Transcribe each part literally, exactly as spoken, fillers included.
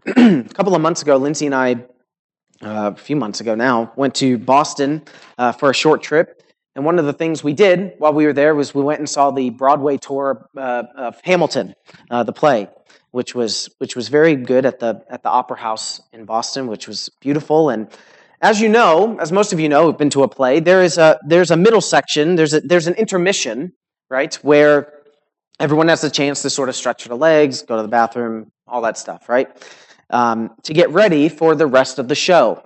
a couple of months ago, Lindsay and I, uh, a few months ago now, went to Boston uh, for a short trip. And one of the things we did while we were there was we went and saw the Broadway tour uh, of Hamilton, uh, the play, which was which was very good at the at the Opera House in Boston, which was beautiful. And as you know, as most of you know, who've been to a play, there is a there's a middle section. There's a there's an intermission, right, where everyone has a chance to sort of stretch their legs, go to the bathroom, all that stuff, right, um, to get ready for the rest of the show.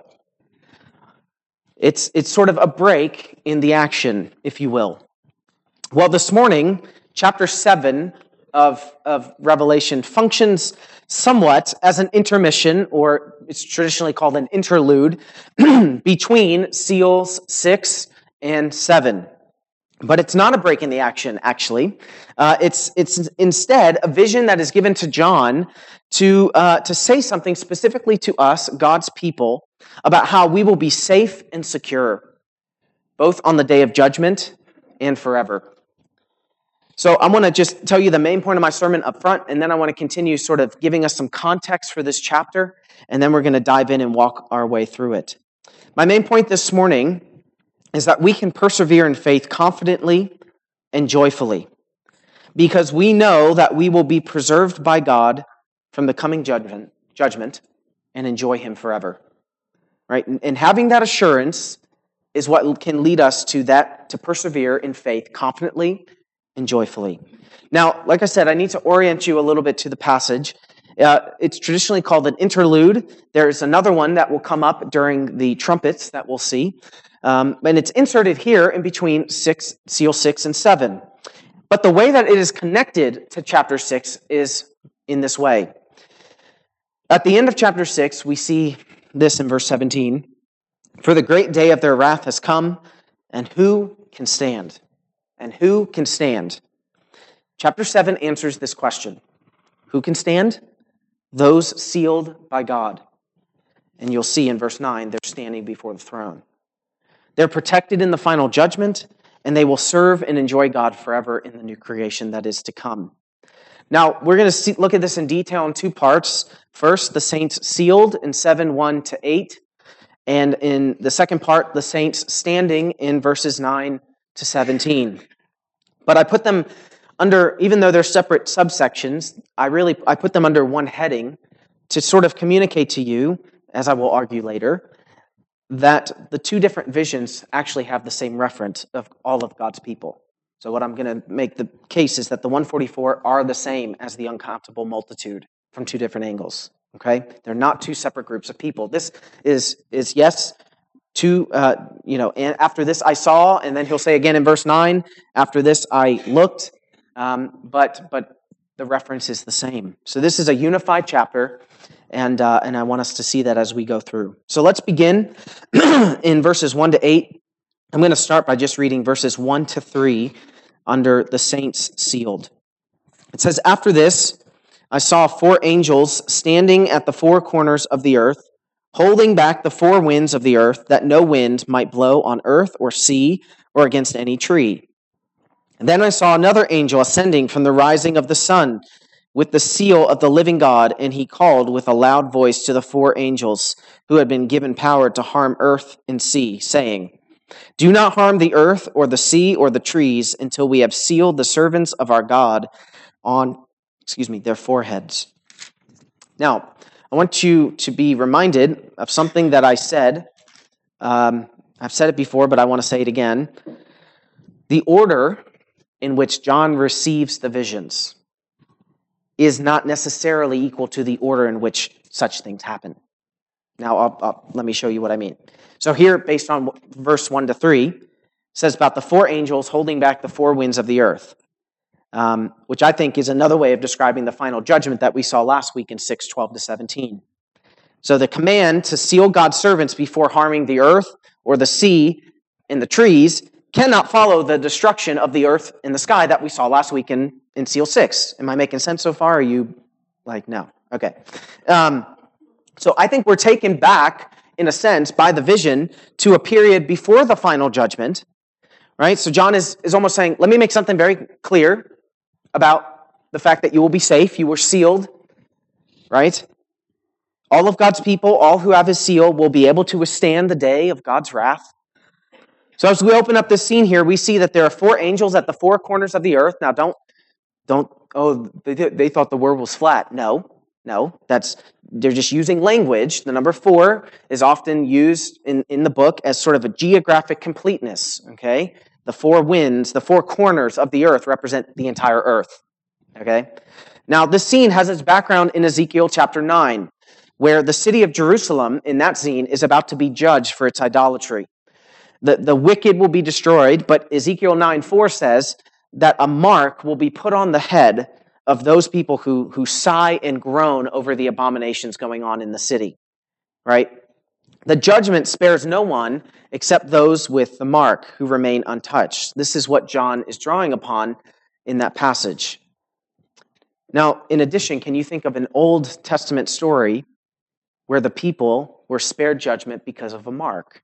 It's it's sort of a break in the action, if you will. Well, this morning, chapter seven of, of Revelation functions somewhat as an intermission, or it's traditionally called an interlude, between seals six and seven. But it's not a break in the action, actually. Uh, it's it's instead a vision that is given to John to uh, to say something specifically to us, God's people, about how we will be safe and secure, both on the day of judgment and forever. So I want to just tell you the main point of my sermon up front, and then I want to continue sort of giving us some context for this chapter, and then we're going to dive in and walk our way through it. My main point this morning is that we can persevere in faith confidently and joyfully, because we know that we will be preserved by God from the coming judgment, judgment and enjoy Him forever. Right? And having that assurance is what can lead us to that, to persevere in faith confidently and joyfully. Now, like I said, I need to orient you a little bit to the passage. Uh, it's traditionally called an interlude. There's another one that will come up during the trumpets that we'll see. Um, and it's inserted here in between six, seal six and seven. But the way that it is connected to chapter six is in this way. At the end of chapter six, we see this in verse seventeen. For the great day of their wrath has come, and who can stand? And who can stand? Chapter seven answers this question. Who can stand? Those sealed by God. And you'll see in verse nine, they're standing before the throne. They're protected in the final judgment, and they will serve and enjoy God forever in the new creation that is to come. Now, we're going to see, look at this in detail in two parts. First, the saints sealed in seven, one to eight. And in the second part, the saints standing in verses nine to seventeen. But I put them under, even though they're separate subsections, I really, I put them under one heading to sort of communicate to you, as I will argue later, that the two different visions actually have the same reference of all of God's people. So what I'm going to make the case is that the one forty-four are the same as the uncountable multitude from two different angles. Okay, they're not two separate groups of people. This is is yes, two. Uh, you know, and after this I saw, and then he'll say again in verse nine. After this I looked, um, but but the reference is the same. So this is a unified chapter, and uh, and I want us to see that as we go through. So let's begin in verses one to eight. I'm going to start by just reading verses one to three under the saints sealed. It says, after this, I saw four angels standing at the four corners of the earth, holding back the four winds of the earth, that no wind might blow on earth or sea or against any tree. And then I saw another angel ascending from the rising of the sun with the seal of the living God, and he called with a loud voice to the four angels who had been given power to harm earth and sea, saying, do not harm the earth or the sea or the trees until we have sealed the servants of our God on, excuse me, their foreheads. Now, I want you to be reminded of something that I said. Um, I've said it before, but I want to say it again. The order in which John receives the visions is not necessarily equal to the order in which such things happen. Now, I'll, I'll, let me show you what I mean. So here, based on verse one to three, it says about the four angels holding back the four winds of the earth, um, which I think is another way of describing the final judgment that we saw last week in six, twelve to seventeen. So the command to seal God's servants before harming the earth or the sea and the trees cannot follow the destruction of the earth and the sky that we saw last week in, in seal six. Am I making sense so far? Are you like, no? Okay. Um, so I think we're taken back, in a sense, by the vision to a period before the final judgment, right? So John is, is almost saying, let me make something very clear about the fact that you will be safe, you were sealed, right? All of God's people, all who have his seal, will be able to withstand the day of God's wrath. So as we open up this scene here, we see that there are four angels at the four corners of the earth. Now don't, don't, oh, they, they thought the world was flat. No, no, that's, they're just using language. The number four is often used in, in the book as sort of a geographic completeness, okay? The four winds, the four corners of the earth represent the entire earth, okay? Now, this scene has its background in Ezekiel chapter nine, where the city of Jerusalem in that scene is about to be judged for its idolatry. The, the wicked will be destroyed, but Ezekiel nine four says that a mark will be put on the head of those people who, who sigh and groan over the abominations going on in the city, right? The judgment spares no one except those with the mark who remain untouched. This is what John is drawing upon in that passage. Now, in addition, can you think of an Old Testament story where the people were spared judgment because of a mark?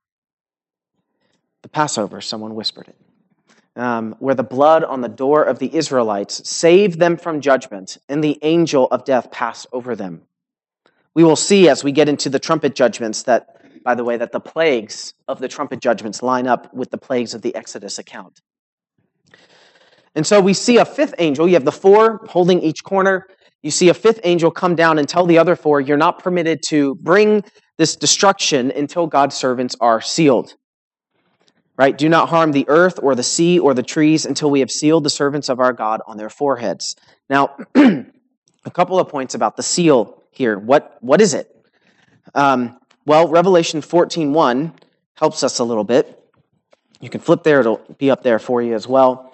The Passover, someone whispered it. Um, where the blood on the door of the Israelites saved them from judgment, and the angel of death passed over them. We will see as we get into the trumpet judgments that, by the way, that the plagues of the trumpet judgments line up with the plagues of the Exodus account. And so we see a fifth angel. You have the four holding each corner. You see a fifth angel come down and tell the other four, you're not permitted to bring this destruction until God's servants are sealed. Right? Do not harm the earth or the sea or the trees until we have sealed the servants of our God on their foreheads. Now, a couple of points about the seal here. What, what is it? Um, well, Revelation fourteen one helps us a little bit. You can flip there. It'll be up there for you as well.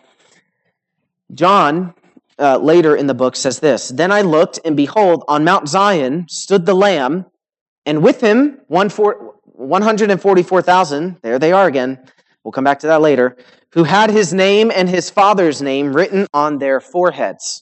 John, uh, later in the book, says this, Then I looked, and behold, on Mount Zion stood the Lamb, and with him one hundred forty-four thousand, there they are again, we'll come back to that later, who had his name and his father's name written on their foreheads.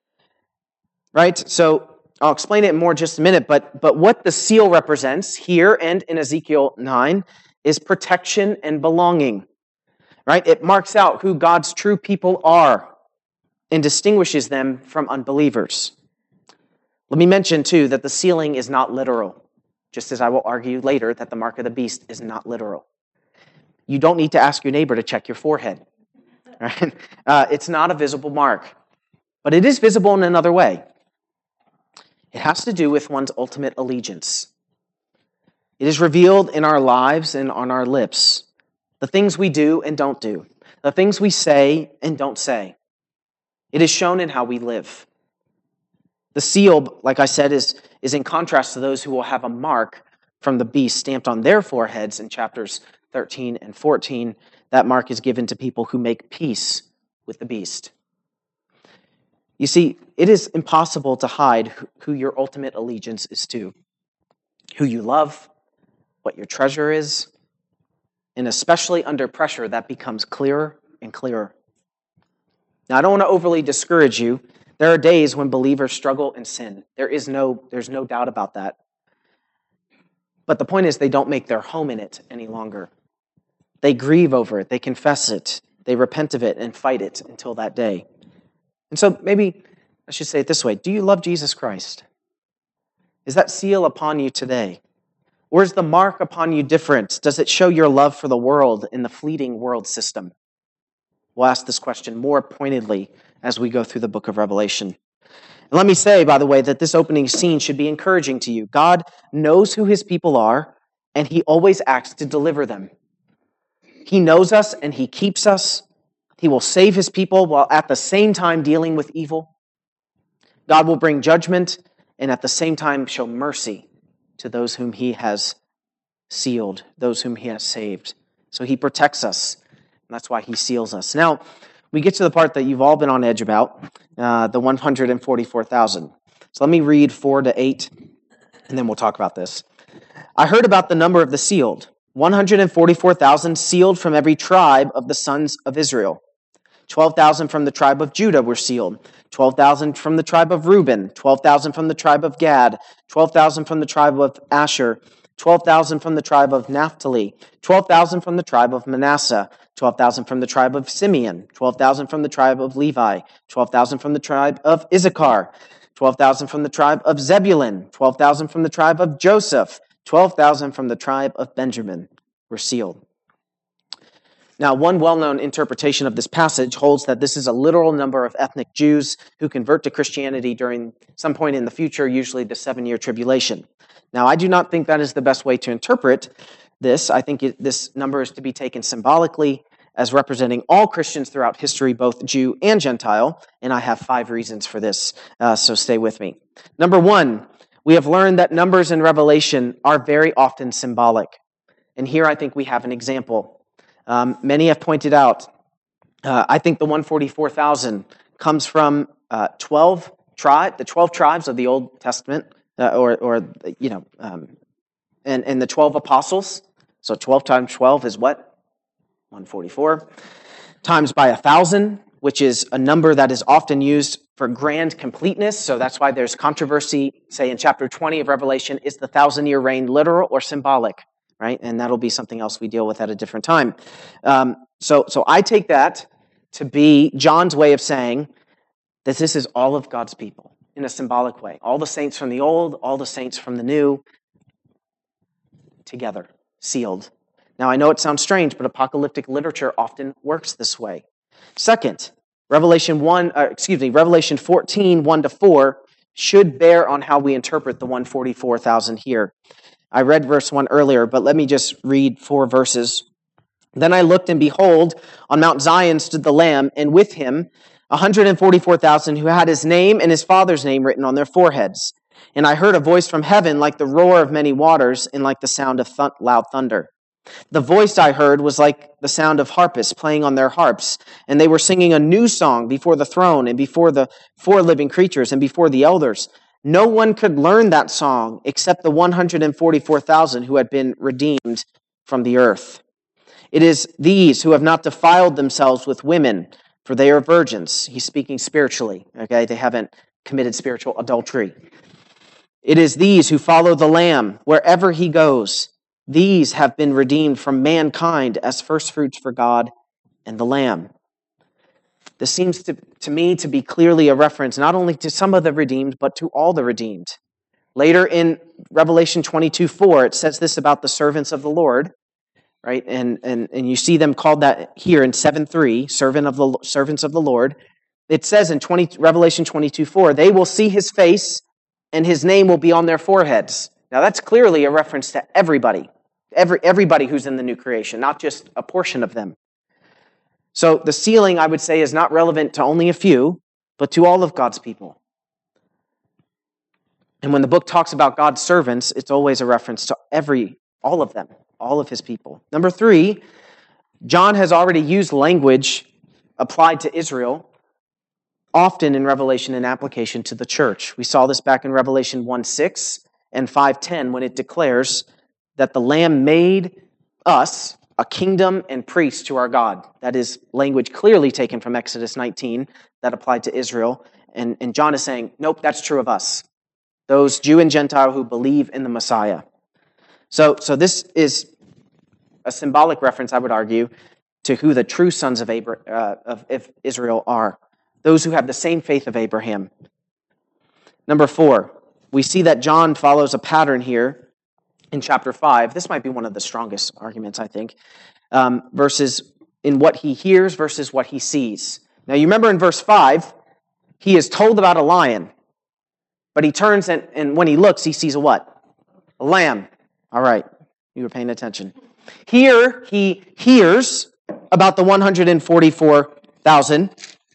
Right? So I'll explain it in more just a minute, but, but what the seal represents here and in Ezekiel nine is protection and belonging. Right? It marks out who God's true people are and distinguishes them from unbelievers. Let me mention, too, that the sealing is not literal, just as I will argue later that the mark of the beast is not literal. You don't need to ask your neighbor to check your forehead. Right? Uh, it's not a visible mark, but it is visible in another way. It has to do with one's ultimate allegiance. It is revealed in our lives and on our lips. The things we do and don't do. The things we say and don't say. It is shown in how we live. The seal, like I said, is, is in contrast to those who will have a mark from the beast stamped on their foreheads in chapters thirteen and fourteen. That mark is given to people who make peace with the beast. You see, it is impossible to hide who your ultimate allegiance is to, who you love, what your treasure is, and especially under pressure, that becomes clearer and clearer. Now, I don't want to overly discourage you. There are days when believers struggle in sin. There is no, there's no doubt about that. But the point is, they don't make their home in it any longer. They grieve over it. They confess it. They repent of it and fight it until that day. And so maybe I should say it this way. Do you love Jesus Christ? Is that seal upon you today? Or is the mark upon you different? Does it show your love for the world in the fleeting world system? We'll ask this question more pointedly as we go through the book of Revelation. And let me say, by the way, that this opening scene should be encouraging to you. God knows who his people are, and he always acts to deliver them. He knows us, and he keeps us. He will save his people while at the same time dealing with evil. God will bring judgment, and at the same time show mercy to those whom he has sealed, those whom he has saved. So he protects us, and that's why he seals us. Now, we get to the part that you've all been on edge about, uh, the one hundred forty-four thousand. So let me read four to eight, and then we'll talk about this. I heard about the number of the sealed, one hundred forty-four thousand sealed from every tribe of the sons of Israel. twelve thousand from the tribe of Judah were sealed, twelve thousand from the tribe of Reuben, twelve thousand from the tribe of Gad, twelve thousand from the tribe of Asher, twelve thousand from the tribe of Naphtali, twelve thousand from the tribe of Manasseh, twelve thousand from the tribe of Simeon, twelve thousand from the tribe of Levi, twelve thousand from the tribe of Issachar, twelve thousand from the tribe of Zebulun, twelve thousand from the tribe of Joseph, twelve thousand from the tribe of Benjamin were sealed. Now, one well-known interpretation of this passage holds that this is a literal number of ethnic Jews who convert to Christianity during some point in the future, usually the seven-year tribulation. Now, I do not think that is the best way to interpret this. I think it, this number is to be taken symbolically as representing all Christians throughout history, both Jew and Gentile, and I have five reasons for this, uh, so stay with me. Number one, we have learned that numbers in Revelation are very often symbolic. And here I think we have an example. Um, many have pointed out, uh, I think the one hundred forty-four thousand comes from uh, twelve tribe, the twelve tribes of the Old Testament, uh, or, or you know, um, and, and the twelve apostles. So twelve times twelve is what? one hundred forty-four. Times by one thousand, which is a number that is often used for grand completeness. So that's why there's controversy, say in chapter twenty of Revelation, is the thousand-year reign literal or symbolic? Right? And that'll be something else we deal with at a different time. Um, so, so I take that to be John's way of saying that this is all of God's people in a symbolic way. All the saints from the old, all the saints from the new, together, sealed. Now, I know it sounds strange, but apocalyptic literature often works this way. Second, Revelation one, uh, excuse me, Revelation fourteen, one to four should bear on how we interpret the one hundred forty-four thousand here. I read verse one earlier, but let me just read four verses. Then I looked, and behold, on Mount Zion stood the Lamb, and with him one hundred forty-four thousand who had his name and his father's name written on their foreheads. And I heard a voice from heaven like the roar of many waters and like the sound of th- loud thunder. The voice I heard was like the sound of harpists playing on their harps, and they were singing a new song before the throne and before the four living creatures and before the elders. No one could learn that song except the one hundred forty-four thousand who had been redeemed from the earth. It is these who have not defiled themselves with women, for they are virgins. He's speaking spiritually, okay? They haven't committed spiritual adultery. It is these who follow the Lamb wherever he goes. These have been redeemed from mankind as firstfruits for God and the Lamb. This seems to, to me to be clearly a reference not only to some of the redeemed, but to all the redeemed. Later in Revelation twenty-two four, it says this about the servants of the Lord, right? And, and, and you see them called that here in seven three, servant of the servants of the Lord. It says in twenty, Revelation twenty-two four, they will see his face and his name will be on their foreheads. Now that's clearly a reference to everybody, every, everybody who's in the new creation, not just a portion of them. So the sealing, I would say, is not relevant to only a few, but to all of God's people. And when the book talks about God's servants, it's always a reference to every, all of them, all of his people. Number three, John has already used language applied to Israel, often in Revelation in application to the church. We saw this back in Revelation one six and five ten when it declares that the Lamb made us a kingdom and priests to our God. That is language clearly taken from Exodus nineteen that applied to Israel. And, and John is saying, nope, that's true of us. Those Jew and Gentile who believe in the Messiah. So, so this is a symbolic reference, I would argue, to who the true sons of, Abra- uh, of, of Israel are. Those who have the same faith of Abraham. Number four, we see that John follows a pattern here in chapter five. This might be one of the strongest arguments, I think. Um, verses in what he hears versus what he sees. Now, you remember in verse five, he is told about a lion. But he turns and, and when he looks, he sees a what? A lamb. All right, you were paying attention. Here, he hears about the one hundred forty-four thousand.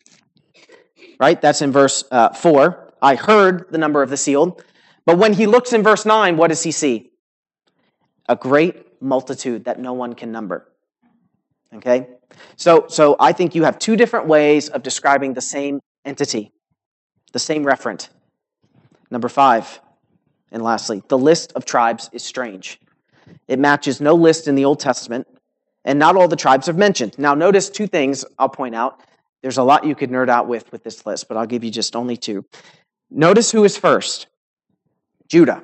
Right? That's in verse uh, four. I heard the number of the sealed. But when he looks in verse nine, what does he see? A great multitude that no one can number. Okay? So, so I think you have two different ways of describing the same entity, the same referent. Number five, and lastly, the list of tribes is strange. It matches no list in the Old Testament, and not all the tribes are mentioned. Now, notice two things I'll point out. There's a lot you could nerd out with with this list, but I'll give you just only two. Notice who is first. Judah.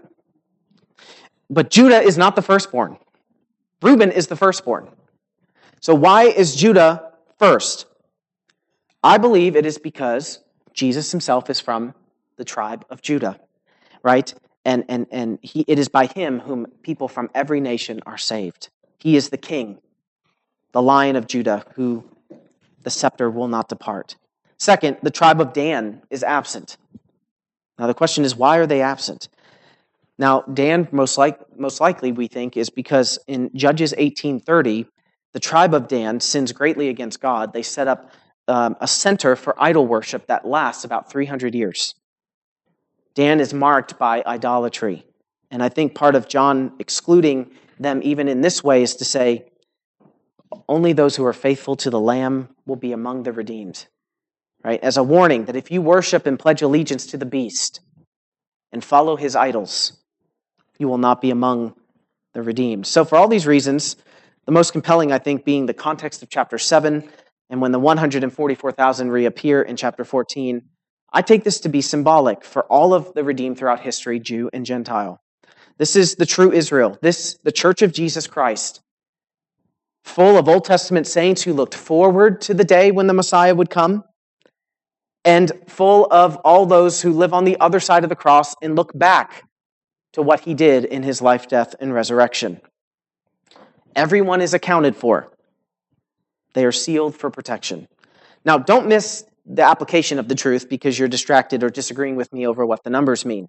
But Judah is not the firstborn. Reuben is the firstborn. So why is Judah first? I believe it is because Jesus himself is from the tribe of Judah, right? And, and, and he, it is by him whom people from every nation are saved. He is the king, the Lion of Judah, who the scepter will not depart. Second, the tribe of Dan is absent. Now the question is, why are they absent? Now, Dan, most, like, most likely, we think, is because in Judges eighteen thirty, the tribe of Dan sins greatly against God. They set up um, a center for idol worship that lasts about three hundred years. Dan is marked by idolatry. And I think part of John excluding them even in this way is to say, only those who are faithful to the Lamb will be among the redeemed. Right? As a warning that if you worship and pledge allegiance to the beast and follow his idols, you will not be among the redeemed. So for all these reasons, the most compelling, I think, being the context of chapter seven, and when the one hundred forty-four thousand reappear in chapter fourteen, I take this to be symbolic for all of the redeemed throughout history, Jew and Gentile. This is the true Israel. This, the church of Jesus Christ, full of Old Testament saints who looked forward to the day when the Messiah would come, and full of all those who live on the other side of the cross and look back to what he did in his life, death, and resurrection. Everyone is accounted for. They are sealed for protection. Now, don't miss the application of the truth because you're distracted or disagreeing with me over what the numbers mean.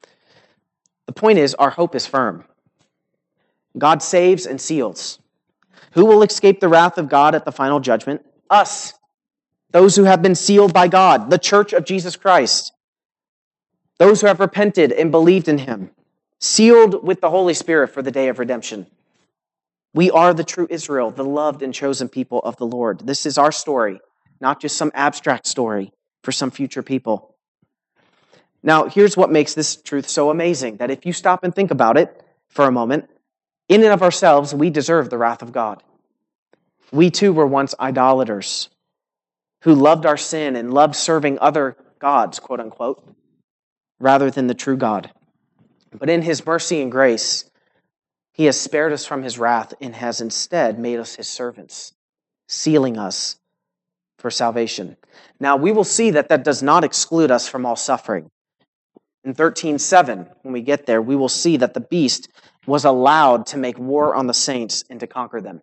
The point is, our hope is firm. God saves and seals. Who will escape the wrath of God at the final judgment? Us. Those who have been sealed by God, the church of Jesus Christ. Those who have repented and believed in him. Sealed with the Holy Spirit for the day of redemption. We are the true Israel, the loved and chosen people of the Lord. This is our story, not just some abstract story for some future people. Now, here's what makes this truth so amazing, that if you stop and think about it for a moment, in and of ourselves, we deserve the wrath of God. We too were once idolaters who loved our sin and loved serving other gods, quote unquote, rather than the true God. But in his mercy and grace, he has spared us from his wrath and has instead made us his servants, sealing us for salvation. Now, we will see that that does not exclude us from all suffering. In thirteen seven, when we get there, we will see that the beast was allowed to make war on the saints and to conquer them.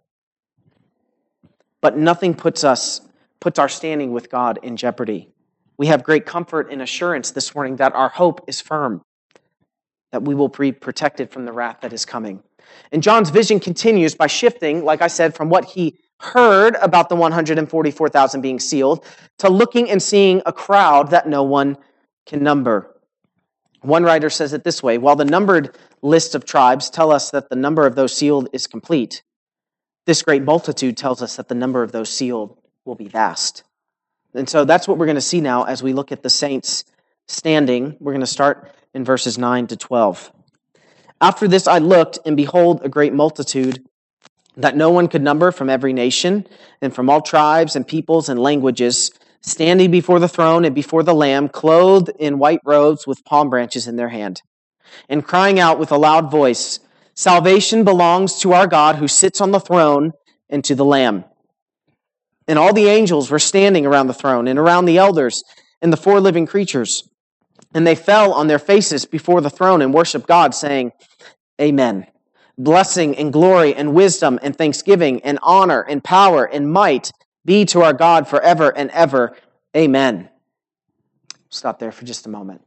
But nothing puts us, puts our standing with God in jeopardy. We have great comfort and assurance this morning that our hope is firm, that we will be protected from the wrath that is coming. And John's vision continues by shifting, like I said, from what he heard about the one hundred forty-four thousand being sealed to looking and seeing a crowd that no one can number. One writer says it this way: while the numbered list of tribes tell us that the number of those sealed is complete, this great multitude tells us that the number of those sealed will be vast. And so that's what we're going to see now as we look at the saints standing. We're going to start in verses nine to twelve. After this I looked, and behold, a great multitude that no one could number, from every nation and from all tribes and peoples and languages, standing before the throne and before the Lamb, clothed in white robes with palm branches in their hand, and crying out with a loud voice, "Salvation belongs to our God who sits on the throne and to the Lamb." And all the angels were standing around the throne and around the elders and the four living creatures. And they fell on their faces before the throne and worshiped God, saying, Amen. Blessing and glory and wisdom and thanksgiving and honor and power and might be to our God forever and ever. Amen. Stop there for just a moment.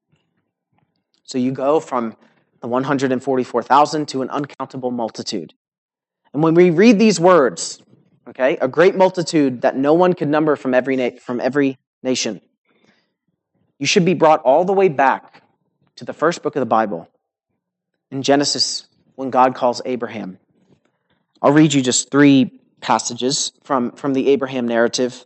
So you go from the one hundred forty-four thousand to an uncountable multitude. And when we read these words, okay, a great multitude that no one could number from every na- from every nation, you should be brought all the way back to the first book of the Bible, in Genesis, when God calls Abraham. I'll read you just three passages from, from the Abraham narrative.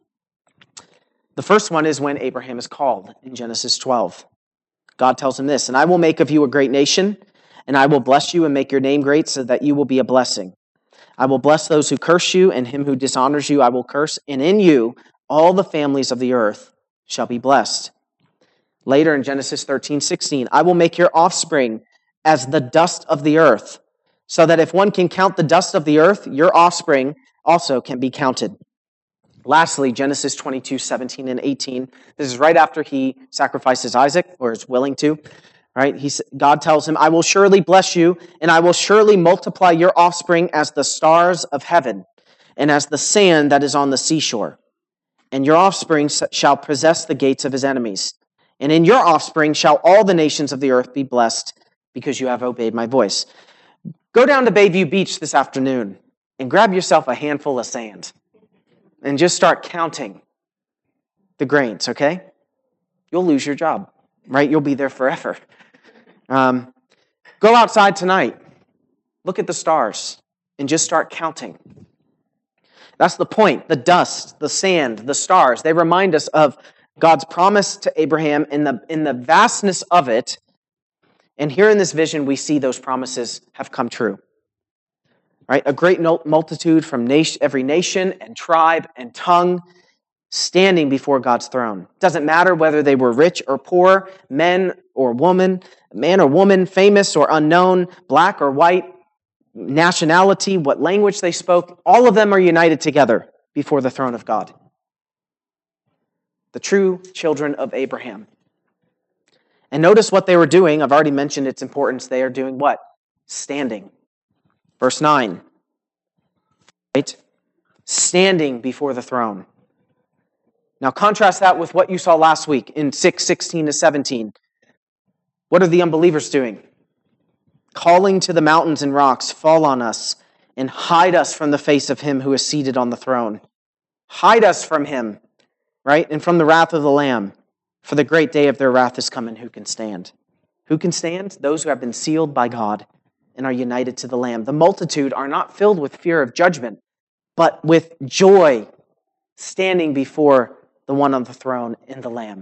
The first one is when Abraham is called in Genesis twelve. God tells him this: "And I will make of you a great nation, and I will bless you and make your name great so that you will be a blessing. I will bless those who curse you, and him who dishonors you I will curse, and in you all the families of the earth shall be blessed." Later in Genesis thirteen sixteen, "I will make your offspring as the dust of the earth, so that if one can count the dust of the earth, your offspring also can be counted." Lastly, Genesis twenty-two, seventeen and eighteen. This is right after he sacrifices Isaac, or is willing to. Right? He, God tells him, I will surely bless you, and I will surely multiply your offspring as the stars of heaven, and as the sand that is on the seashore. And your offspring shall possess the gates of his enemies. And in your offspring shall all the nations of the earth be blessed, because you have obeyed my voice. Go down to Bayview Beach this afternoon, and grab yourself a handful of sand, and just start counting the grains, okay? You'll lose your job, right? You'll be there forever. Um, go outside tonight, look at the stars, and just start counting. That's the point. The dust, the sand, the stars, they remind us of God's promise to Abraham in the, in the vastness of it. And here in this vision, we see those promises have come true. Right? A great multitude from nation, every nation and tribe and tongue standing before God's throne. Doesn't matter whether they were rich or poor, men or woman, man or woman, famous or unknown, black or white, nationality, what language they spoke, all of them are united together before the throne of God. The true children of Abraham. And notice what they were doing. I've already mentioned its importance. They are doing what? Standing. Verse nine. Right? Standing before the throne. Now contrast that with what you saw last week in six, sixteen to seventeen. What are the unbelievers doing? Calling to the mountains and rocks, fall on us and hide us from the face of him who is seated on the throne. Hide us from him, right? And from the wrath of the Lamb. For the great day of their wrath is come, and who can stand? Who can stand? Those who have been sealed by God and are united to the Lamb. The multitude are not filled with fear of judgment, but with joy standing before the one on the throne in the Lamb.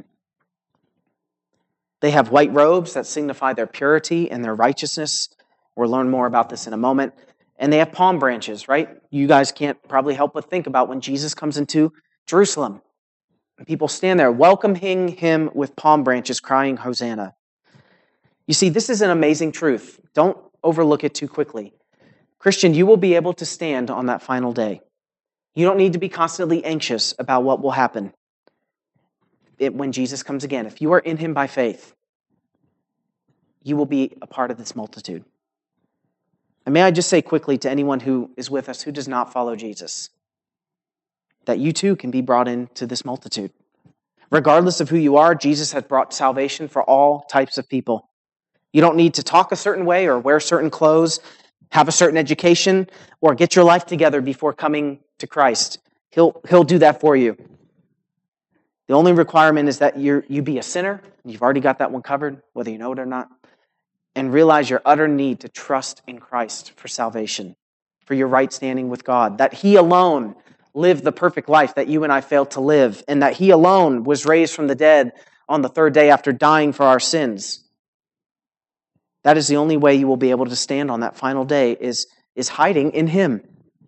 They have white robes that signify their purity and their righteousness. We'll learn more about this in a moment. And they have palm branches, right? You guys can't probably help but think about when Jesus comes into Jerusalem. People stand there welcoming him with palm branches, crying, Hosanna. You see, this is an amazing truth. Don't overlook it too quickly. Christian, you will be able to stand on that final day. You don't need to be constantly anxious about what will happen it, when Jesus comes again. If you are in him by faith, you will be a part of this multitude. And may I just say quickly to anyone who is with us who does not follow Jesus, that you too can be brought into this multitude. Regardless of who you are, Jesus has brought salvation for all types of people. You don't need to talk a certain way or wear certain clothes, have a certain education, or get your life together before coming to Christ. He'll, he'll do that for you. The only requirement is that you you be a sinner. You've already got that one covered, whether you know it or not. And realize your utter need to trust in Christ for salvation, for your right standing with God. That he alone lived the perfect life that you and I failed to live, and that he alone was raised from the dead on the third day after dying for our sins. That is the only way you will be able to stand on that final day, is, is hiding in him.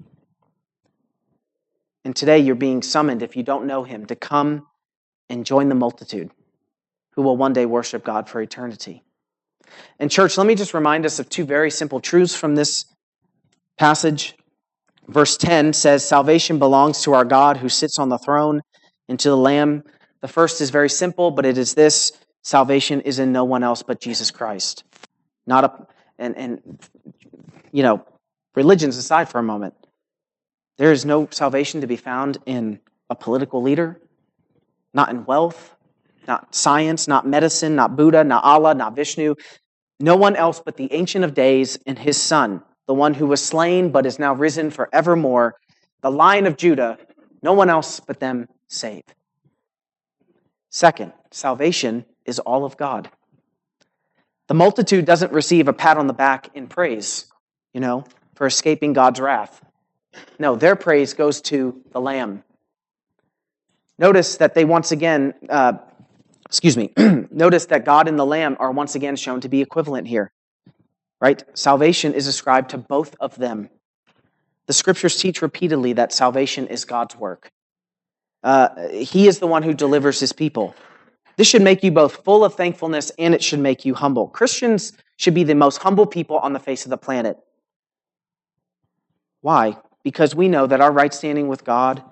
And today you're being summoned, if you don't know him, to come and join the multitude who will one day worship God for eternity. And church, let me just remind us of two very simple truths from this passage. Verse ten says, salvation belongs to our God who sits on the throne and to the Lamb. The first is very simple, but it is this: salvation is in no one else but Jesus Christ. Not a, and, and, you know, religions aside for a moment, there is no salvation to be found in a political leader, not in wealth, not science, not medicine, not Buddha, not Allah, not Vishnu. No one else but the Ancient of Days and his Son, the one who was slain but is now risen forevermore, the Lion of Judah. No one else but them save. Second, salvation is all of God. The multitude doesn't receive a pat on the back in praise, you know, for escaping God's wrath. No, their praise goes to the Lamb. Notice that they once again, uh, excuse me, notice that God and the Lamb are once again shown to be equivalent here, right? Salvation is ascribed to both of them. The scriptures teach repeatedly that salvation is God's work. Uh, he is the one who delivers his people. This should make you both full of thankfulness and it should make you humble. Christians should be the most humble people on the face of the planet. Why? Because we know that our right standing with God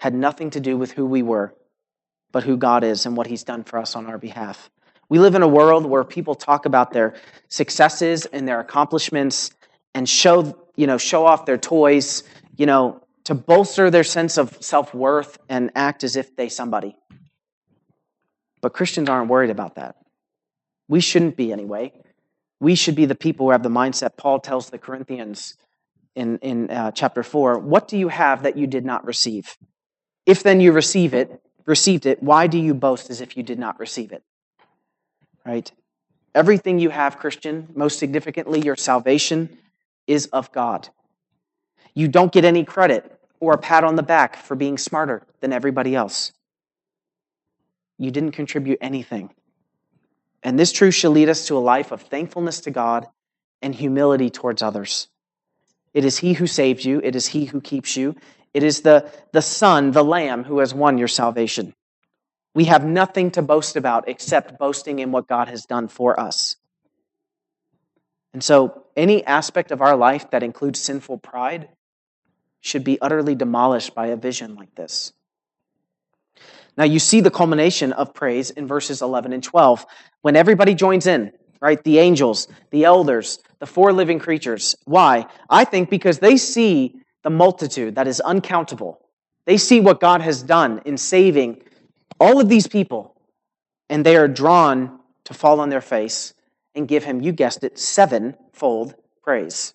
had nothing to do with who we were, but who God is and what he's done for us on our behalf. We live in a world where people talk about their successes and their accomplishments and show, you know, show off their toys, you know, to bolster their sense of self-worth and act as if they somebody. But Christians aren't worried about that. We shouldn't be anyway. We should be the people who have the mindset Paul tells the Corinthians in, in uh, chapter four. What do you have that you did not receive? If then you receive it, received it, why do you boast as if you did not receive it? Right? Everything you have, Christian, most significantly your salvation, is of God. You don't get any credit or a pat on the back for being smarter than everybody else. You didn't contribute anything. And this truth should lead us to a life of thankfulness to God and humility towards others. It is He who saves you. It is He who keeps you. It is the, the Son, the Lamb, who has won your salvation. We have nothing to boast about except boasting in what God has done for us. And so any aspect of our life that includes sinful pride should be utterly demolished by a vision like this. Now you see the culmination of praise in verses eleven and twelve when everybody joins in, right? The angels, the elders, the four living creatures. Why? I think because they see the multitude that is uncountable. They see what God has done in saving all of these people, and they are drawn to fall on their face and give Him, you guessed it, sevenfold praise.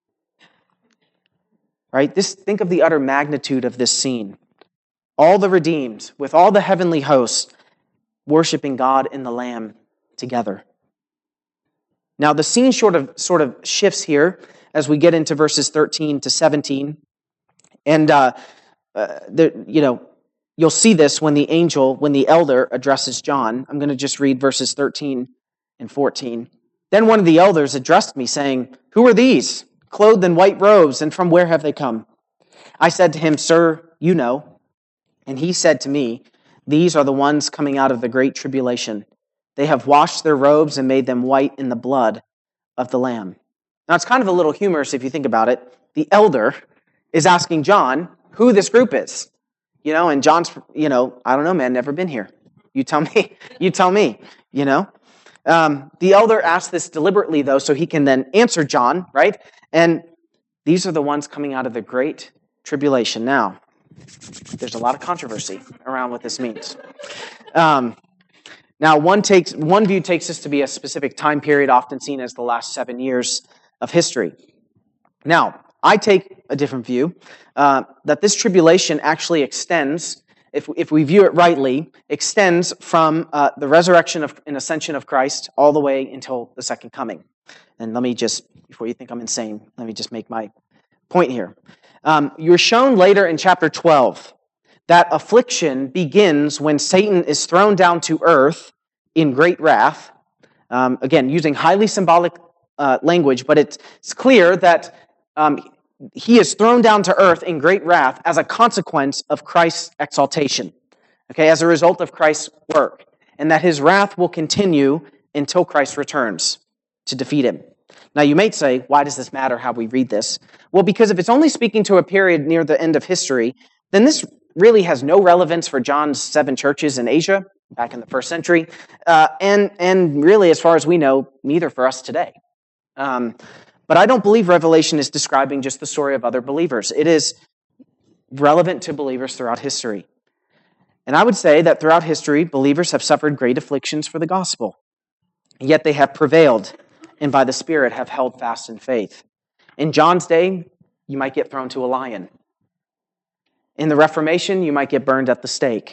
Right? This, think of the utter magnitude of this scene. All the redeemed, with all the heavenly hosts, worshiping God and the Lamb together. Now, the scene sort of, sort of shifts here as we get into verses thirteen to seventeen. And, uh, uh, there, you know, you'll see this when the angel, when the elder addresses John. I'm going to just read verses thirteen and fourteen. Then one of the elders addressed me, saying, "Who are these, clothed in white robes, and from where have they come?" I said to him, "Sir, you know." And he said to me, "These are the ones coming out of the great tribulation. They have washed their robes and made them white in the blood of the Lamb." Now, it's kind of a little humorous if you think about it. The elder is asking John who this group is. You know, and John's, you know, I don't know, man, never been here. You tell me. You tell me, you know. Um, the elder asked this deliberately, though, so he can then answer John, right? And these are the ones coming out of the great tribulation. Now, there's a lot of controversy around what this means. Um, now, one takes one view takes this to be a specific time period, often seen as the last seven years of history. Now, I take a different view, uh, that this tribulation actually extends, if, if we view it rightly, extends from uh, the resurrection of, and ascension of Christ all the way until the second coming. And let me just, before you think I'm insane, let me just make my point here. Um, you're shown later in chapter twelve that affliction begins when Satan is thrown down to earth in great wrath. Um, again, using highly symbolic uh, language, but it's, it's clear that um, he is thrown down to earth in great wrath as a consequence of Christ's exaltation, okay, as a result of Christ's work, and that his wrath will continue until Christ returns to defeat him. Now, you may say, why does this matter how we read this? Well, because if it's only speaking to a period near the end of history, then this really has no relevance for John's seven churches in Asia back in the first century, uh, and, and really, as far as we know, neither for us today. Um, but I don't believe Revelation is describing just the story of other believers. It is relevant to believers throughout history. And I would say that throughout history, believers have suffered great afflictions for the gospel, yet they have prevailed, and by the Spirit have held fast in faith. In John's day, you might get thrown to a lion. In the Reformation, you might get burned at the stake.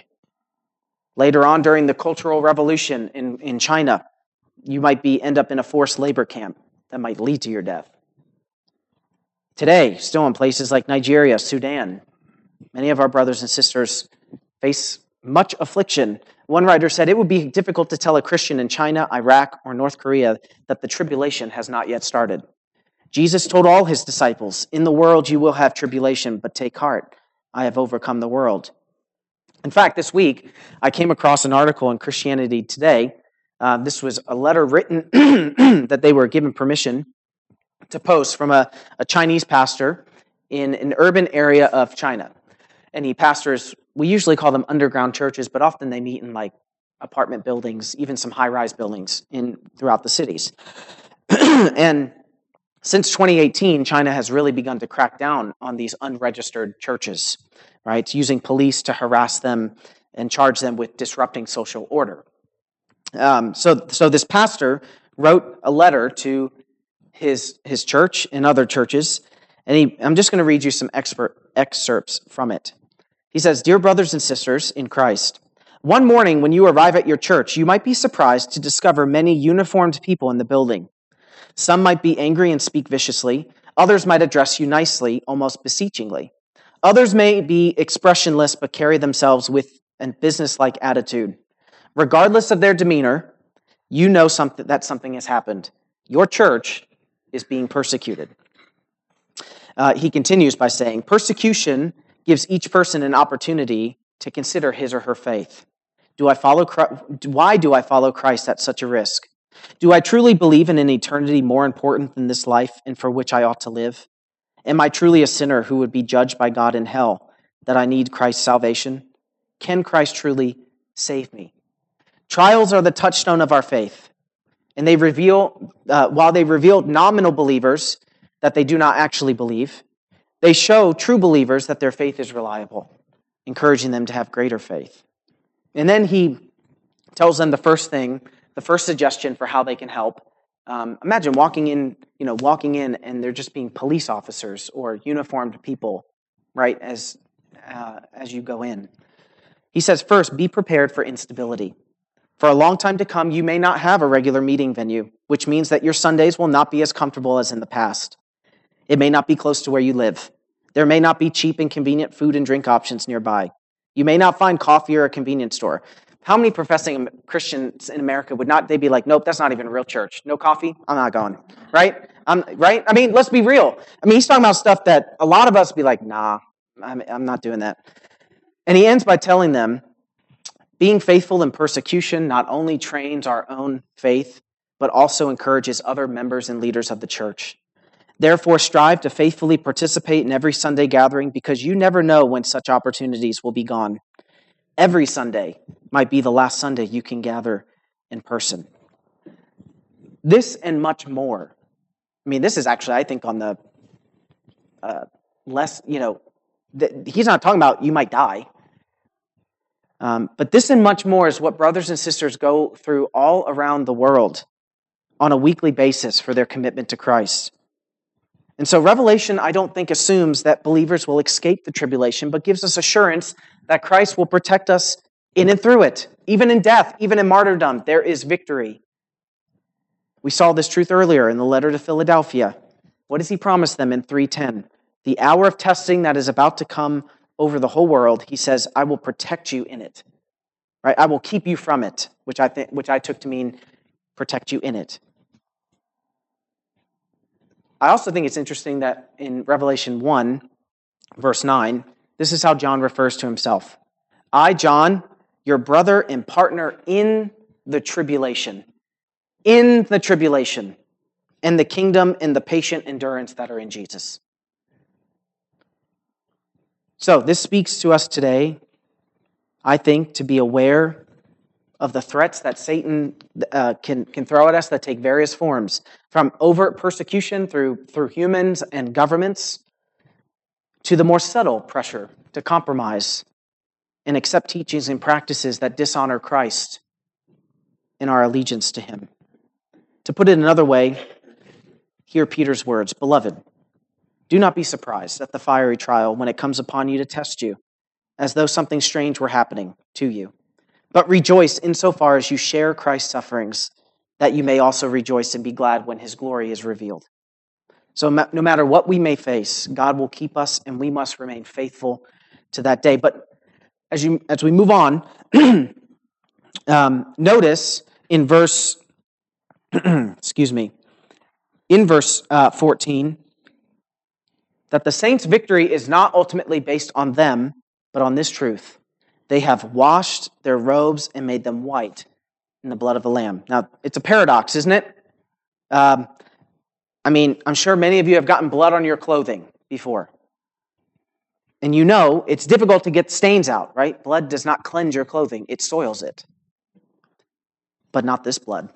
Later on, during the Cultural Revolution in, in China, you might be end up in a forced labor camp that might lead to your death. Today, still in places like Nigeria, Sudan, many of our brothers and sisters face much affliction. One writer said it would be difficult to tell a Christian in China, Iraq, or North Korea that the tribulation has not yet started. Jesus told all his disciples, "In the world you will have tribulation, but take heart. I have overcome the world." In fact, this week, I came across an article in Christianity Today. Uh, this was a letter written that they were given permission to post from a, a Chinese pastor in an urban area of China. and he pastors, we usually call them underground churches, but often they meet in like apartment buildings, even some high-rise buildings in throughout the cities. And since twenty eighteen, China has really begun to crack down on these unregistered churches, right? Using police to harass them and charge them with disrupting social order. Um, so, so this pastor wrote a letter to his his church and other churches, and he, I'm just going to read you some expert excerpts from it. He says, "Dear brothers and sisters in Christ, one morning when you arrive at your church, you might be surprised to discover many uniformed people in the building. Some might be angry and speak viciously. Others might address you nicely, almost beseechingly. Others may be expressionless but carry themselves with a business-like attitude. Regardless of their demeanor, you know something, that something has happened. Your church is being persecuted." Uh, he continues by saying, "Persecution gives each person an opportunity to consider his or her faith. Do I follow? Why do I follow Christ at such a risk? Do I truly believe in an eternity more important than this life and for which I ought to live? Am I truly a sinner who would be judged by God in hell, that I need Christ's salvation? Can Christ truly save me?" Trials are the touchstone of our faith, and they reveal, uh, while they reveal nominal believers that they do not actually believe, they show true believers that their faith is reliable, encouraging them to have greater faith. And then he tells them the first thing, the first suggestion for how they can help. Um, imagine walking in, you know, walking in and they're just being police officers or uniformed people, right, as, uh, as you go in. He says, first, be prepared for instability. For a long time to come, you may not have a regular meeting venue, which means that your Sundays will not be as comfortable as in the past. It may not be close to where you live. There may not be cheap and convenient food and drink options nearby. You may not find coffee or a convenience store. How many professing Christians in America would not, they'd be like, nope, that's not even a real church. No coffee? I'm not going, right? Um, right? I mean, let's be real. I mean, he's talking about stuff that a lot of us be like, nah, I'm, I'm not doing that. And he ends by telling them, being faithful in persecution not only trains our own faith, but also encourages other members and leaders of the church. Therefore, strive to faithfully participate in every Sunday gathering because you never know when such opportunities will be gone. Every Sunday might be the last Sunday you can gather in person. This and much more. I mean, this is actually, I think, on the uh, less, you know, the, he's not talking about you might die. Um, but this and much more is what brothers and sisters go through all around the world on a weekly basis for their commitment to Christ. And so Revelation, I don't think, assumes that believers will escape the tribulation, but gives us assurance that Christ will protect us in and through it. Even in death, even in martyrdom, there is victory. We saw this truth earlier in the letter to Philadelphia. What does he promise them in three ten? The hour of testing that is about to come over the whole world, he says, I will protect you in it. Right? I will keep you from it, which I think, which I took to mean protect you in it. I also think it's interesting that in Revelation one, verse nine, this is how John refers to himself. I, John, your brother and partner in the tribulation, in the tribulation, and the kingdom and the patient endurance that are in Jesus. So this speaks to us today, I think, to be aware of the threats that Satan uh, can, can throw at us that take various forms, from overt persecution through, through humans and governments, to the more subtle pressure to compromise and accept teachings and practices that dishonor Christ in our allegiance to him. To put it another way, hear Peter's words, Beloved, do not be surprised at the fiery trial when it comes upon you to test you, as though something strange were happening to you. But rejoice insofar as you share Christ's sufferings, that you may also rejoice and be glad when his glory is revealed. So no matter what we may face, God will keep us, and we must remain faithful to that day. But as you as we move on, um, notice in verse, excuse me, in verse uh, fourteen, that the saints' victory is not ultimately based on them, but on this truth. They have washed their robes and made them white in the blood of the Lamb. Now, it's a paradox, isn't it? Um, I mean, I'm sure many of you have gotten blood on your clothing before. And you know it's difficult to get stains out, right? Blood does not cleanse your clothing. It soils it. But not this blood.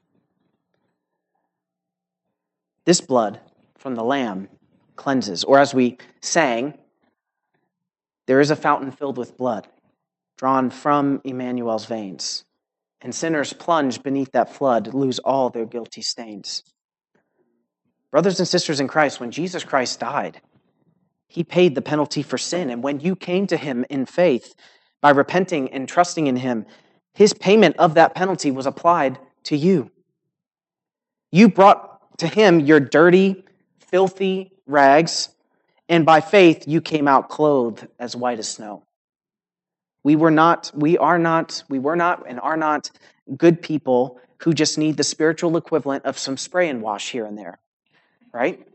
This blood from the Lamb cleanses. Or as we sang, there is a fountain filled with blood, drawn from Emmanuel's veins. And sinners plunge beneath that flood, lose all their guilty stains. Brothers and sisters in Christ, when Jesus Christ died, he paid the penalty for sin. And when you came to him in faith, by repenting and trusting in him, his payment of that penalty was applied to you. You brought to him your dirty, filthy rags, and by faith you came out clothed as white as snow. We were not, we are not, we were not and are not good people who just need the spiritual equivalent of some spray and wash here and there, right?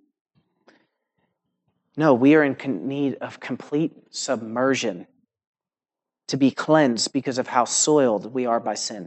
No, we are in need of complete submersion to be cleansed because of how soiled we are by sin.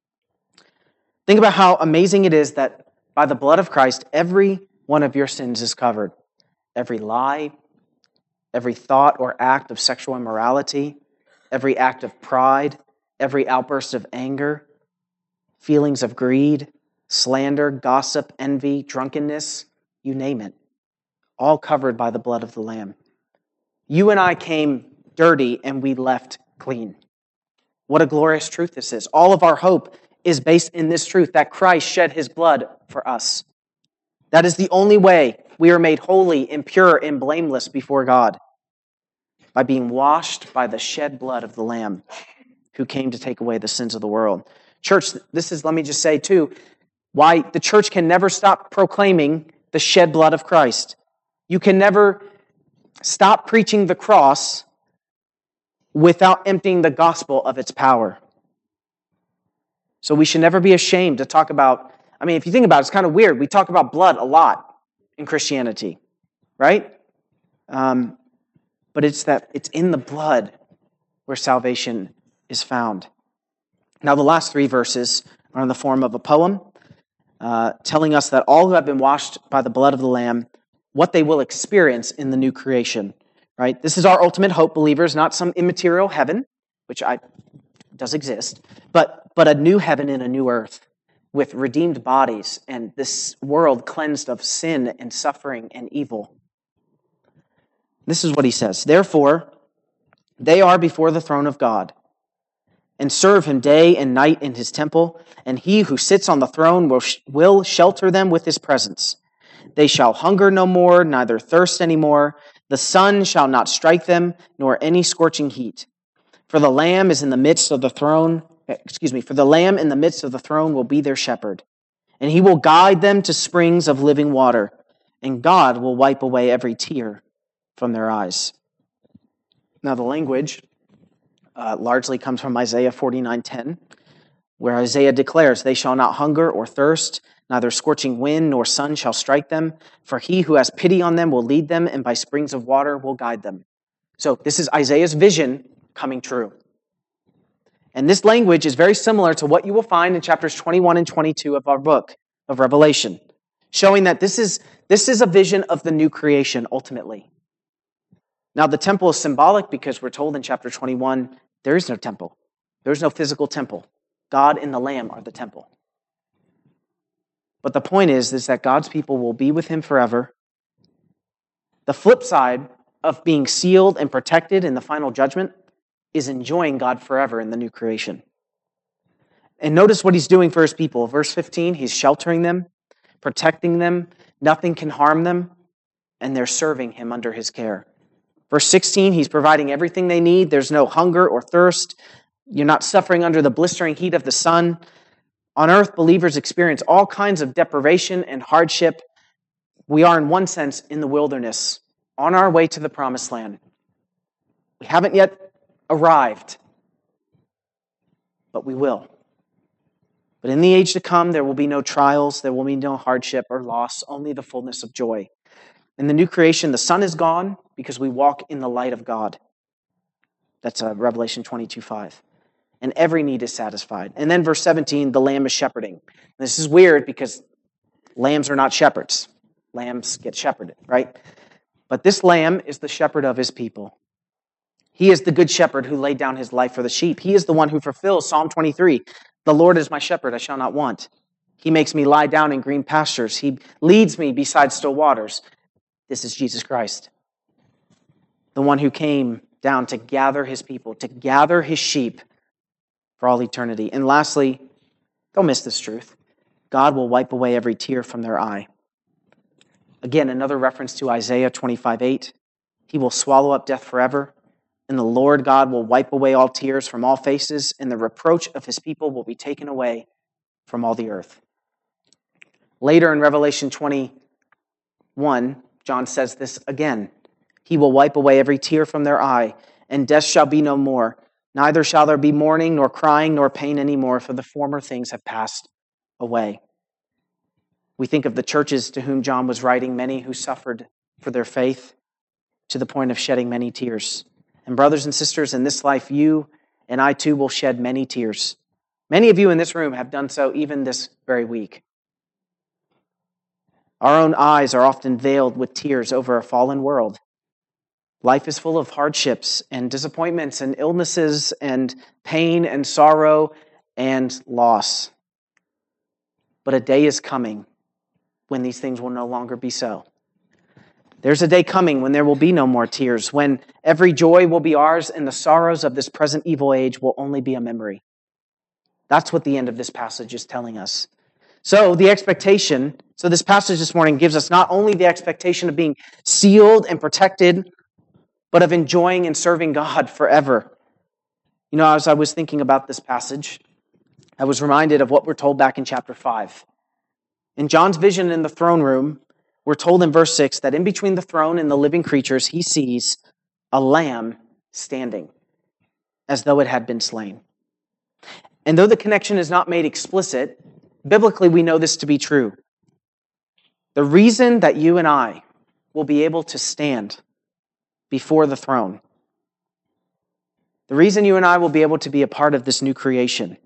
Think about how amazing it is that by the blood of Christ, every one of your sins is covered. Every lie, every thought or act of sexual immorality, every act of pride, every outburst of anger, feelings of greed, slander, gossip, envy, drunkenness, you name it. All covered by the blood of the Lamb. You and I came dirty and we left clean. What a glorious truth this is. All of our hope is based in this truth that Christ shed his blood for us. That is the only way we are made holy and pure and blameless before God. By being washed by the shed blood of the Lamb who came to take away the sins of the world. Church, this is, let me just say too, why the church can never stop proclaiming the shed blood of Christ. You can never stop preaching the cross without emptying the gospel of its power. So we should never be ashamed to talk about, I mean, if you think about it, it's kind of weird. We talk about blood a lot in Christianity, right? Um, but it's that it's in the blood where salvation is found. Now, the last three verses are in the form of a poem uh, telling us that all who have been washed by the blood of the Lamb, what they will experience in the new creation, right? This is our ultimate hope, believers, not some immaterial heaven, which I does exist, but, but a new heaven and a new earth with redeemed bodies and this world cleansed of sin and suffering and evil. This is what he says. Therefore, they are before the throne of God and serve him day and night in his temple, and he who sits on the throne will, will shelter them with his presence. They shall hunger no more, neither thirst any more. The sun shall not strike them, nor any scorching heat. For the Lamb is in the midst of the throne, excuse me, for the Lamb in the midst of the throne will be their shepherd, and he will guide them to springs of living water, and God will wipe away every tear from their eyes. Now the language uh, largely comes from Isaiah forty-nine ten, where Isaiah declares, they shall not hunger or thirst, neither scorching wind nor sun shall strike them, for he who has pity on them will lead them, and by springs of water will guide them. So this is Isaiah's vision coming true. And this language is very similar to what you will find in chapters twenty-one and twenty-two of our book of Revelation, showing that this is, this is a vision of the new creation ultimately. Now the temple is symbolic because we're told in chapter twenty-one, there is no temple. There's no physical temple. God and the Lamb are the temple. But the point is, is that God's people will be with him forever. The flip side of being sealed and protected in the final judgment is enjoying God forever in the new creation. And notice what he's doing for his people. Verse fifteen, he's sheltering them, protecting them. Nothing can harm them, and they're serving him under his care. Verse sixteen, he's providing everything they need. There's no hunger or thirst. You're not suffering under the blistering heat of the sun. On earth, believers experience all kinds of deprivation and hardship. We are, in one sense, in the wilderness, on our way to the promised land. We haven't yet arrived, but we will. But in the age to come, there will be no trials, there will be no hardship or loss, only the fullness of joy. In the new creation, the sun is gone because we walk in the light of God. That's uh, Revelation twenty-two five. And every need is satisfied. And then verse seventeen, the Lamb is shepherding. This is weird because lambs are not shepherds. Lambs get shepherded, right? But this lamb is the shepherd of his people. He is the good shepherd who laid down his life for the sheep. He is the one who fulfills Psalm twenty-three. The Lord is my shepherd, I shall not want. He makes me lie down in green pastures. He leads me beside still waters. This is Jesus Christ, the one who came down to gather his people, to gather his sheep for all eternity. And lastly, don't miss this truth. God will wipe away every tear from their eye. Again, another reference to Isaiah twenty-five eight. He will swallow up death forever, and the Lord God will wipe away all tears from all faces, and the reproach of his people will be taken away from all the earth. Later in Revelation twenty-one, John says this again. He will wipe away every tear from their eye, and death shall be no more. Neither shall there be mourning, nor crying, nor pain anymore, for the former things have passed away. We think of the churches to whom John was writing, many who suffered for their faith to the point of shedding many tears. And brothers and sisters, in this life, you and I too will shed many tears. Many of you in this room have done so even this very week. Our own eyes are often veiled with tears over a fallen world. Life is full of hardships and disappointments and illnesses and pain and sorrow and loss. But a day is coming when these things will no longer be so. There's a day coming when there will be no more tears, when every joy will be ours and the sorrows of this present evil age will only be a memory. That's what the end of this passage is telling us. So the expectation, so this passage this morning gives us not only the expectation of being sealed and protected, but of enjoying and serving God forever. You know, as I was thinking about this passage, I was reminded of what we're told back in chapter five. In John's vision in the throne room, we're told in verse six that in between the throne and the living creatures, he sees a lamb standing as though it had been slain. And though the connection is not made explicit, biblically we know this to be true. The reason that you and I will be able to stand before the throne, the reason you and I will be able to be a part of this new creation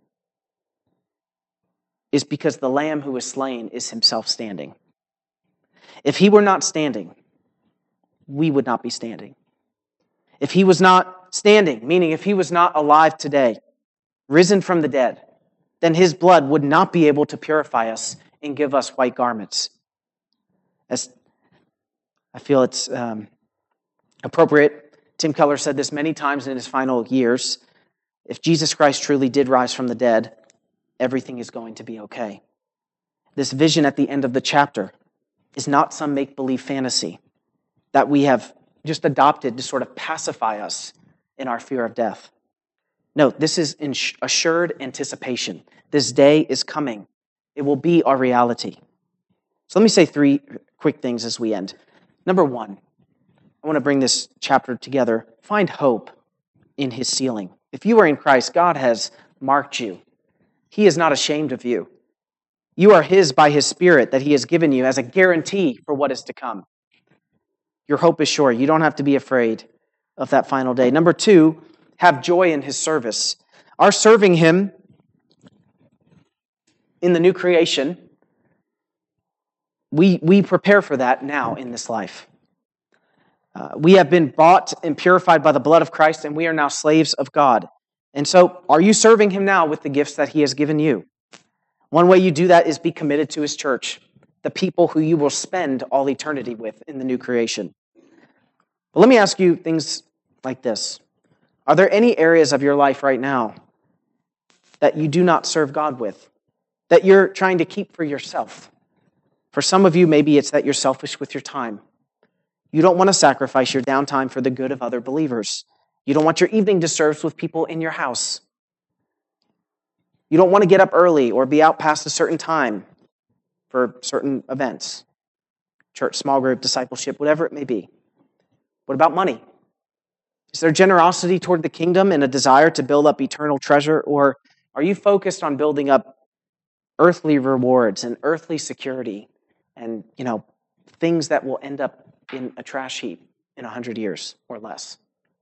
is because the Lamb who was slain is himself standing. If he were not standing, we would not be standing. If he was not standing, meaning if he was not alive today, risen from the dead, then his blood would not be able to purify us and give us white garments. As I feel it's um, appropriate, Tim Keller said this many times in his final years, if Jesus Christ truly did rise from the dead, everything is going to be okay. This vision at the end of the chapter is not some make-believe fantasy that we have just adopted to sort of pacify us in our fear of death. No, this is assured anticipation. This day is coming. It will be our reality. So let me say three quick things as we end. Number one, I want to bring this chapter together. Find hope in his sealing. If you are in Christ, God has marked you. He is not ashamed of you. You are his by his Spirit that he has given you as a guarantee for what is to come. Your hope is sure. You don't have to be afraid of that final day. Number two, have joy in his service. Our serving him in the new creation, we, we prepare for that now in this life. Uh, we have been bought and purified by the blood of Christ, and we are now slaves of God. And so, are you serving him now with the gifts that he has given you? One way you do that is be committed to his church, the people who you will spend all eternity with in the new creation. But let me ask you things like this. Are there any areas of your life right now that you do not serve God with, that you're trying to keep for yourself? For some of you, maybe it's that you're selfish with your time. You don't want to sacrifice your downtime for the good of other believers. You don't want your evening disturbed with people in your house. You don't want to get up early or be out past a certain time for certain events, church, small group, discipleship, whatever it may be. What about money? Is there generosity toward the kingdom and a desire to build up eternal treasure, or are you focused on building up earthly rewards and earthly security and, you know, things that will end up in a trash heap in a hundred years or less?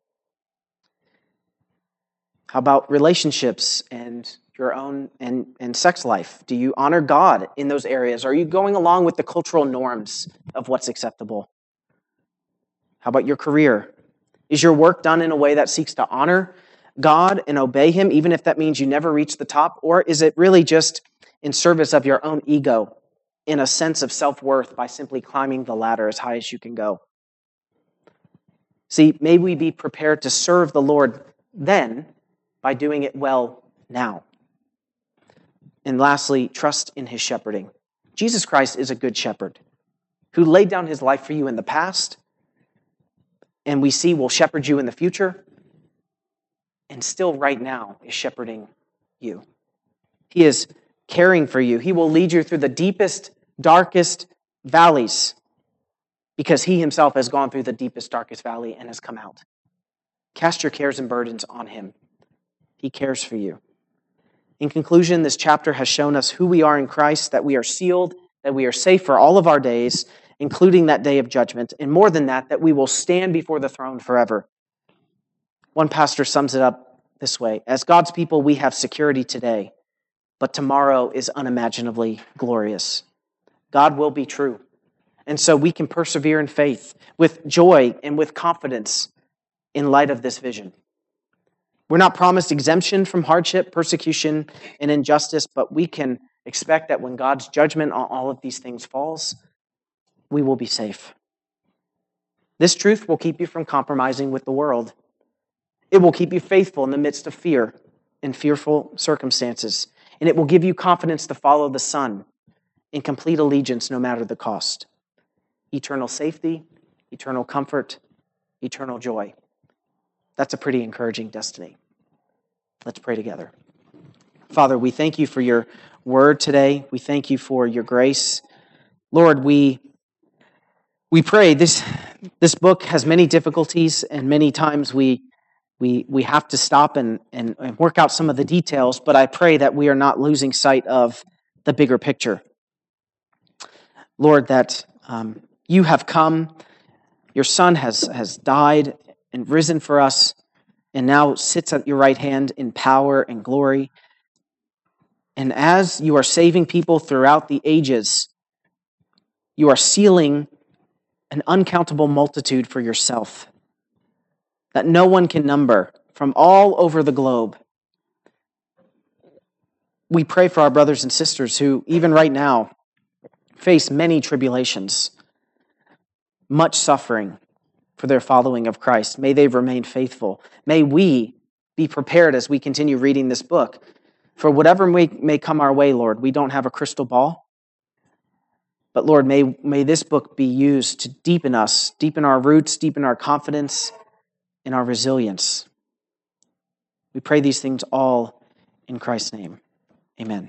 How about relationships and your own and, and sex life? Do you honor God in those areas? Are you going along with the cultural norms of what's acceptable? How about your career? Is your work done in a way that seeks to honor God and obey Him, even if that means you never reach the top? Or is it really just in service of your own ego, in a sense of self-worth by simply climbing the ladder as high as you can go? See, may we be prepared to serve the Lord then by doing it well now. And lastly, trust in His shepherding. Jesus Christ is a good shepherd who laid down His life for you in the past, and we see will shepherd you in the future, and still right now is shepherding you. He is caring for you. He will lead you through the deepest, darkest valleys because He Himself has gone through the deepest, darkest valley and has come out. Cast your cares and burdens on Him. He cares for you. In conclusion, this chapter has shown us who we are in Christ, that we are sealed, that we are safe for all of our days, including that day of judgment, and more than that, that we will stand before the throne forever. One pastor sums it up this way: as God's people, we have security today, but tomorrow is unimaginably glorious. God will be true, and so we can persevere in faith with joy and with confidence in light of this vision. We're not promised exemption from hardship, persecution, and injustice, but we can expect that when God's judgment on all of these things falls, we will be safe. This truth will keep you from compromising with the world. It will keep you faithful in the midst of fear and fearful circumstances, and it will give you confidence to follow the Son in complete allegiance no matter the cost. Eternal safety, eternal comfort, eternal joy. That's a pretty encouraging destiny. Let's pray together. Father, we thank you for your word today. We thank you for your grace. Lord, we we pray this this book has many difficulties, and many times we we we have to stop and, and, and work out some of the details, but I pray that we are not losing sight of the bigger picture. Lord, that um, you have come, your Son has has died and risen for us, and now sits at your right hand in power and glory. And as you are saving people throughout the ages, you are sealing an uncountable multitude for yourself that no one can number from all over the globe. We pray for our brothers and sisters who, even right now, face many tribulations, much suffering for their following of Christ. May they remain faithful. May we be prepared as we continue reading this book for whatever may, may come our way, Lord. We don't have a crystal ball, but Lord, may, may this book be used to deepen us, deepen our roots, deepen our confidence and our resilience. We pray these things all in Christ's name. Amen.